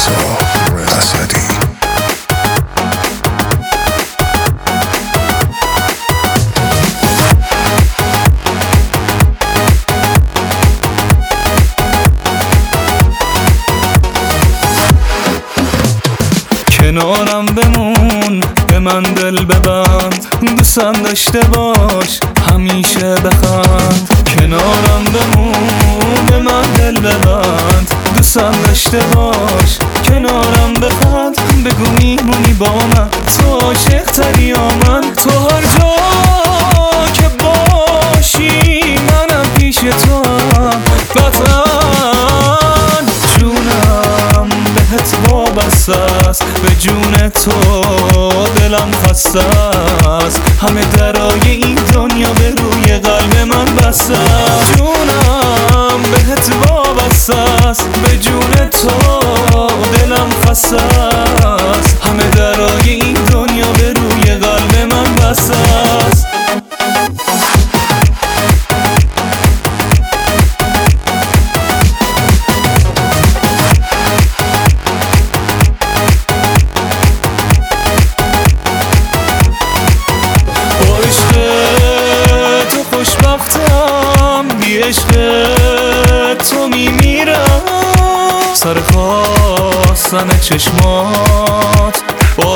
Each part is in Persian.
کنارم بمون، به من دل ببند، دوستم داشته باش، همیشه بخند. کنارم بمون، به من دل ببند، دوستم داشته باش، کنارم بخند. بگو میمونی با من، تو عاشق تری یا من. تو هر جا که باشی منم پیش تو هم، قطعا جونم بهت وابسته است، به جون تو دلم خسته است. همه درای این دنیا به روی قلب من بسته است. جونم بهت وابسته است، به جون تو دلم خسته است. همه درای این دنیا به روی قلب من بسته است. خوشبختم، بی عشق تو میمیرم. سر خواستن چشمات با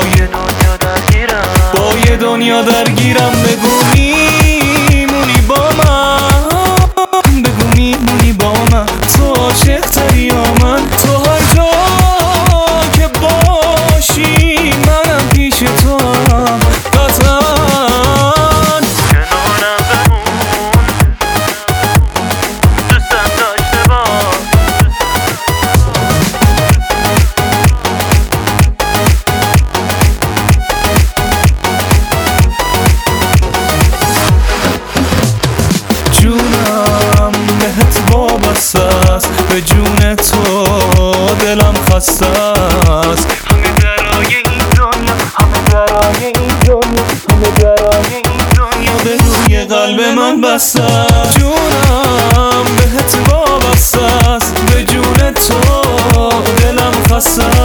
یه دنیا درگیرم. بگو میمونی با من، بگو میمونی با من، تو عاشق تری یا من. تو هر جا که باشی منم پیش تو هم، قطعا جونم بهت وابسته است، به جون تو دلم خسته است. همه درای این دنیا، همه درای این دنیا، همه درای این دنیا به روی قلب من بسته است. جونم بهت وابسته است، به جون تو دلم خسته است.